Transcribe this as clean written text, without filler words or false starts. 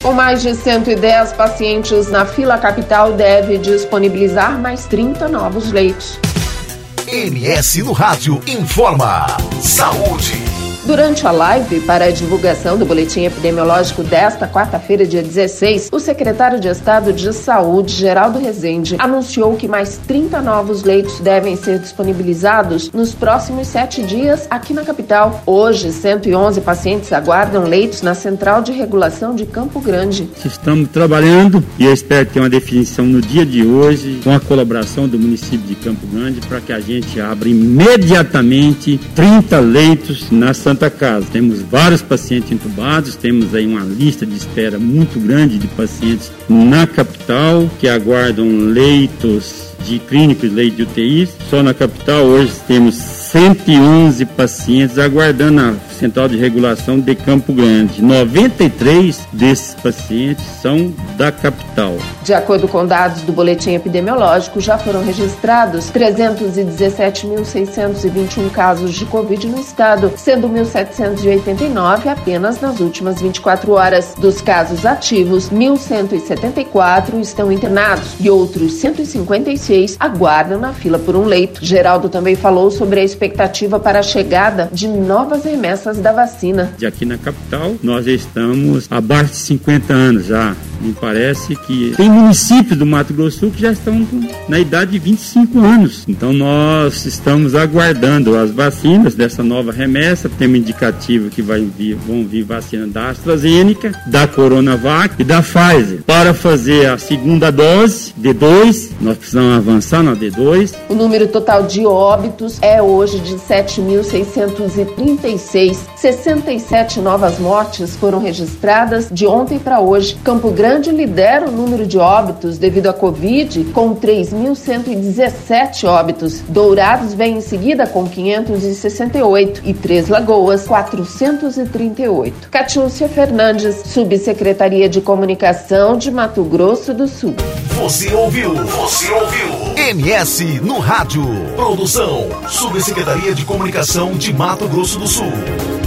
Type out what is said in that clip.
Com mais de 110 pacientes na fila, a capital deve disponibilizar mais 30 novos leitos. MS no Rádio informa. Saúde. Durante a live para a divulgação do boletim epidemiológico desta quarta-feira, dia 16, o secretário de Estado de Saúde, Geraldo Rezende, anunciou que mais 30 novos leitos devem ser disponibilizados nos próximos 7 dias aqui na capital. Hoje, 111 pacientes aguardam leitos na Central de Regulação de Campo Grande. Estamos trabalhando e eu espero ter uma definição no dia de hoje, com a colaboração do município de Campo Grande, para que a gente abra imediatamente 30 leitos na Santa Casa. Temos vários pacientes entubados, temos aí uma lista de espera muito grande de pacientes na capital que aguardam leitos de clínicos, leitos de UTI. Só na capital hoje temos 111 pacientes aguardando a Central de Regulação de Campo Grande. 93 desses pacientes são da capital. De acordo com dados do boletim epidemiológico, já foram registrados 317.621 casos de Covid no estado, sendo 1.789 apenas nas últimas 24 horas. Dos casos ativos, 1.174 estão internados e outros 156 aguardam na fila por um leito. Geraldo também falou sobre a expectativa para a chegada de novas remessas da vacina. E aqui na capital, nós estamos abaixo de 50 anos já. Me parece que tem municípios do Mato Grosso do Sul que já estão na idade de 25 anos. Então nós estamos aguardando as vacinas dessa nova remessa. Temos indicativo que vão vir vacina da AstraZeneca, da Coronavac e da Pfizer. Para fazer a segunda dose, D2, nós precisamos avançar na D2. O número total de óbitos é hoje de 7.636. 67 novas mortes foram registradas de ontem para hoje. Campo Grande lidera o número de óbitos devido à Covid, com 3.117 óbitos. Dourados vem em seguida com 568 e Três Lagoas, 438. Catiúcia Fernandes, Subsecretaria de Comunicação de Mato Grosso do Sul. Você ouviu? MS no Rádio. Produção, Subsecretaria de Comunicação de Mato Grosso do Sul.